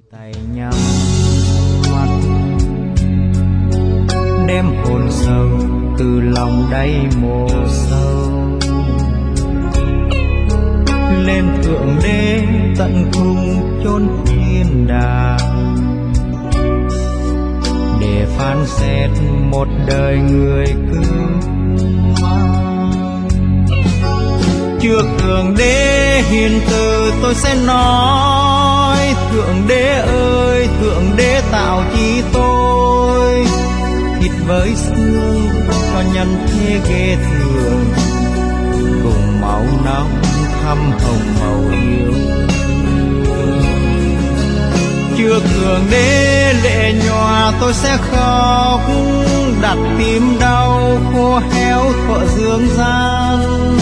tay nhắm mắt đem hồn sâu từ lòng đáy mồ sâu lên thượng đế tận cùng chốn thiên đàng để phán xét một đời người cứ mang. Trước thượng đế hiền từ tôi sẽ nói: thượng đế ơi, thượng đế tạo chi tôi thịt với xương cho nhân thế ghê thường, cùng máu nóng thăm hồng màu yêu. Trước thượng đế lệ nhòa tôi sẽ khóc, đặt tim đau khô héo thuở dương gian.